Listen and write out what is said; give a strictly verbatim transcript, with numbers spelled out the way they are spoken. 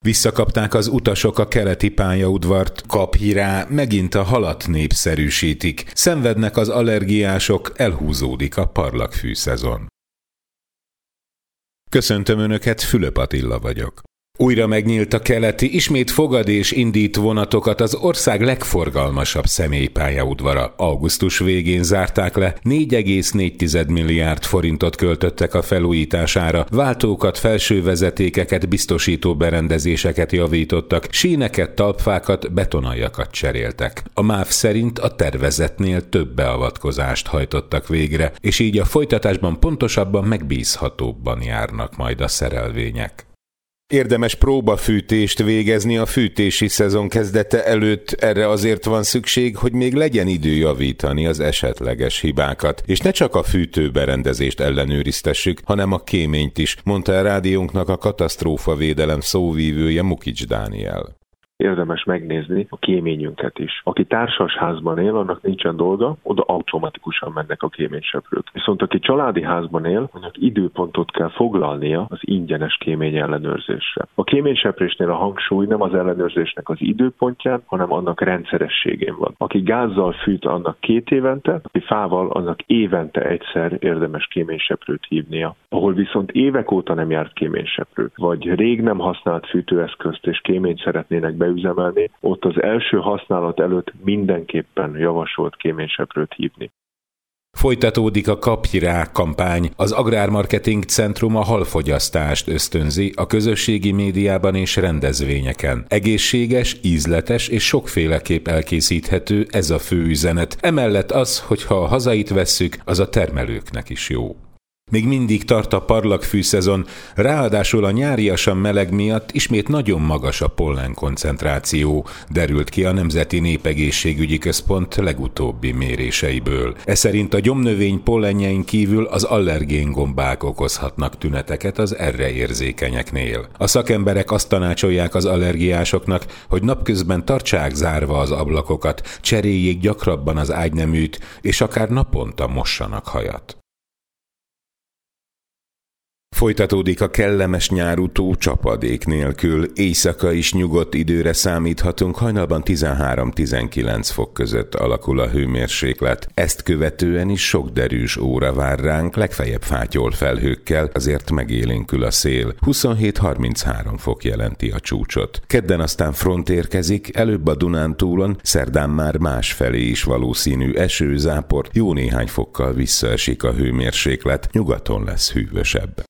Visszakapták az utasok a keleti pályaudvart, Kaphirá megint a halat népszerűsítik, szenvednek az allergiások, elhúzódik a parlagfű szezon. Köszöntöm Önöket, Fülöp Attila vagyok. Újra megnyílt a keleti, ismét fogad és indít vonatokat az ország legforgalmasabb személypályaudvara. Augusztus végén zárták le, négy egész négy milliárd forintot költöttek a felújítására, váltókat, felsővezetékeket, biztosító berendezéseket javítottak, síneket, talpfákat, betonaljakat cseréltek. A MÁV szerint a tervezetnél több beavatkozást hajtottak végre, és így a folytatásban pontosabban, megbízhatóbban járnak majd a szerelvények. Érdemes próbafűtést végezni a fűtési szezon kezdete előtt, erre azért van szükség, hogy még legyen idő javítani az esetleges hibákat, és ne csak a fűtőberendezést ellenőriztessük, hanem a kéményt is, mondta a rádiónknak a katasztrófavédelem szóvívője, Mukics Dániel. Érdemes megnézni a kéményünket is. Aki társasházban él, annak nincsen dolga, oda automatikusan mennek a kéményseprők. Viszont aki családi házban él, annak időpontot kell foglalnia az ingyenes kémény ellenőrzésre. A kéményseprésnél a hangsúly nem az ellenőrzésnek az időpontján, hanem annak rendszerességén van. Aki gázzal fűt, annak két évente, aki fával, annak évente egyszer érdemes kéményseprőt hívnia. Ahol viszont évek óta nem járt kéményseprő, vagy rég nem használt fűtőeszközt és kéményt szeretnének beüzemelni, ott az első használat előtt mindenképpen javasolt kéményseprőt hívni. Folytatódik a Kaphirá kampány. Az Agrármarketing Centrum a halfogyasztást ösztönzi a közösségi médiában és rendezvényeken. Egészséges, ízletes és sokféleképp elkészíthető, ez a fő üzenet. Emellett az, hogy ha a hazait vesszük, az a termelőknek is jó. Még mindig tart a parlagfű szezon, ráadásul a nyáriasan meleg miatt ismét nagyon magas a pollen koncentráció, derült ki a Nemzeti Népegészségügyi Központ legutóbbi méréseiből. Ez szerint a gyomnövény pollenjein kívül az allergén gombák okozhatnak tüneteket az erre érzékenyeknél. A szakemberek azt tanácsolják az allergiásoknak, hogy napközben tartsák zárva az ablakokat, cseréljék gyakrabban az ágyneműt, és akár naponta mossanak hajat. Folytatódik a kellemes nyárutó csapadék nélkül, éjszaka is nyugodt időre számíthatunk, hajnalban tizenhárom-tizenkilenc fok között alakul a hőmérséklet. Ezt követően is sok derűs óra vár ránk, legfeljebb fátyol felhőkkel, azért megélénkül a szél. huszonhét-harminchárom fok jelenti a csúcsot. Kedden aztán front érkezik, előbb a Dunántúlon, szerdán már másfelé is valószínű eső, zápor, jó néhány fokkal visszaesik a hőmérséklet, nyugaton lesz hűvösebb.